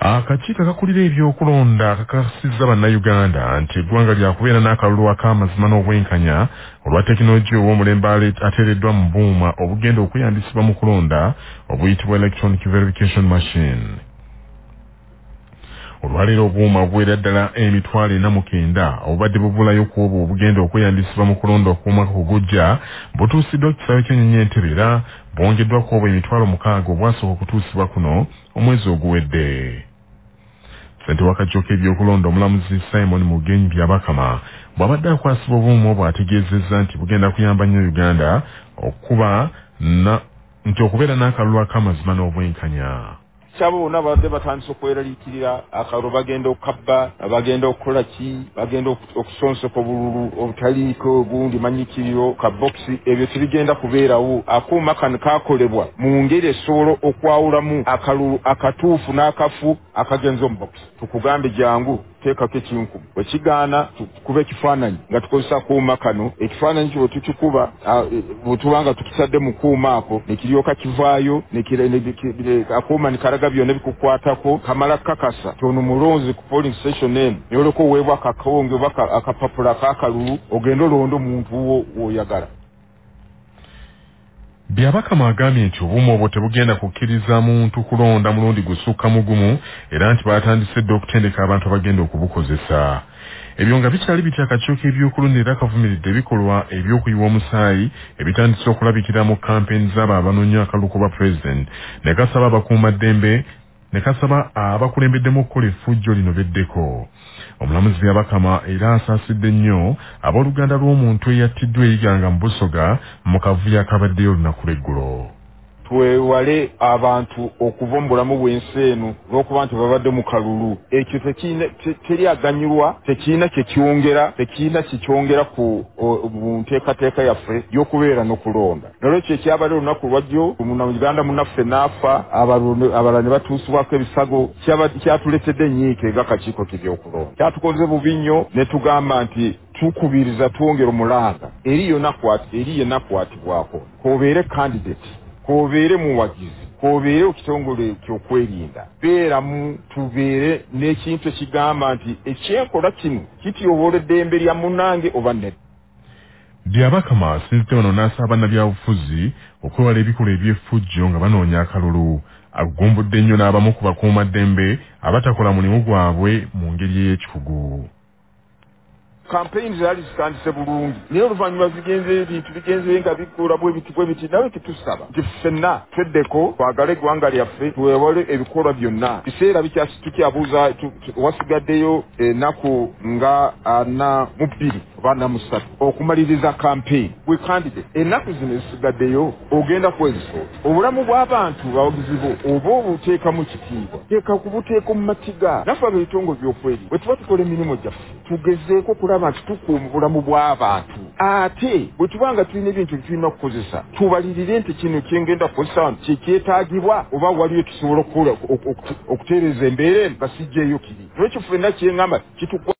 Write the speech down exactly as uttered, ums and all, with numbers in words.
Akakiiko akakulira ebyokulonda kakakasizza bannayuganda nti eggwanga lyakubeera n'akalulu ak'amazima n'obwenkanya olwa tekinologiya ow'omulembe ateereddwa mu buuma obugenda okweyambisibwa mu kulonda obuyitibwa electronic verification machine. Olwaleero obuuma obuwera ddala emitwalo ena mu kenda obubadde buvulayo ku obwo obugenda okweyambisibwa mu kulonda okuumaka okugujja butuusiddwa ku kisaawe ky'ennyonyi Entebbe era bwongeddwa ku obwo emitwalo mukaaga obwasooka okutuusibwa kuno omwezi oguwedde. Ssentebe w'akakiiko k'ebyokulonda omulamuzi Simon Mugenyi Byabakama bw'abadde akwasibwa obuuma obwo ategeezezza nti bugenda kuyamba nnyo Uganda okuba na nti okubeera n'akalulu ak'amazima n'obwenkanya. Chabo bonna badde batandise okweraliikirira akalulu bagenda okukabba bagenda okukola ki bagenda okusonsoka obululu obutaliiko obundi manyikiriro ka boxi ebyo tebigenda kubeerawo. Akuuma kano kakolebwa mu ngeri esobola okwawulamu akalulu akatuufu n'akafu akagenza omu boxi. Tukugambe jangu teekako ekinkumu wekigaana tukuba ekifaananyi nga tukozesa akuuma kano. Ekifaananyi kyo tukikuba bwetubanga tukisadde mu kuuma ako ne kiryoka kivaayo akuuma ne kalaga byonna bikukwatako kamala kakasa tono mulonzi ku polling station eno yoleko weebwa akakawonge oba akapapula k'akalulu ogenda olonda omuntu wo w'oyagala. Byabakama agambye nti obuuma obwo tebugenda kukkiriza muntu kulonda mulundi gusukka mu gumu era nti baatandise dda okutendeka abantu abagenda okubukozesa. Ebyo nga bikyali bitya akakiiko k'ebyokulonda era kavumiridde ebikolwa eby'okuyiwa omusaayi ebitandise okulabikira mu kampeni z'abo abanoonya akalulu ku bwa pulezidenti ne kasaba abakuumaddembe ne kasaba abakulembeddemu okukola effujjo lino beddeko. Omulamuzi Byabakama era asaasidde nnyo abooluganda lw'omuntu eyattiddwa eyiganga mu Busoga mu kavuyo akabaddeyo olunaku lw'eggulo. Twewale abantu okuva mu bulamu bw'ensi eno lw'okuba nti babadde mu kalulu. Ekyo teryaganyulwa tekiina kye kyongera tekiina kye kyongera ku nteekateeka yaffe y'okubeera n'okulonda. Nolwekyo ekyabadde olunaku lwajjo Uganda munnaffe n'afa abalala ne batuusibwako ebisago kyatuletedde enyiike ng'akakiiko k'ebyokulonda. Kyatukoze bubi nnyo ne tugamba nti tukubiriza twongera omulanga eri yenna akwatibwako k'obeere candidate kobeere muwagizi kobeere okitongole ky'okwerinda beeramu tubeere n'ekintu ekigamba nti ekyenkola kino kityobola eddembe lya munnange oba nedda. Byabakama asinzidde wano n'asaba bannabyabufuzi okwewala ebikolwa eby'effujjo nga banoonya akalulu. Agumbudde nnyo n'abamu ku bakuumaddembe abatakola mulimu gwabwe mu ngeri ey'ekikugu. Campaigns zali zitandise bulungi naye oluvannyuma bigenze ebintu bigenze nga bikula bwe biti bwe biti nawe tetusaba nti ffenna tweddeko twagale eggwanga lyaffe tuwewale ebikolwa byonna. Biseera bikyasitukyabuzza wasigaddeyo ennaku nga ana mu bbiri oba ana mu ssatu okumaliriza campaign bwe candidate. Ennaku zino zisigaddeyo ogenda kwezisooka obulamu bw'abantu bawagizi bo oba obuteekamu kitiibwa teeka kubuteeka mu matiga. Naffe ab'ebitongole by'okwerinda bwe tuba tukola emirimu gyaffe tugezeeko kulaba nti tukuuma obulamu bw'abantu. Ate bwe tubanga tulina ebintu bitulina okukozesa tubalirire nti kino kyengenda kukozesa kyekyetaagibwa oba waliyo tusobola okutereeza embeera eno basijjeeyo kiri. Lwekyo ffenna kyeŋŋamba kitukwa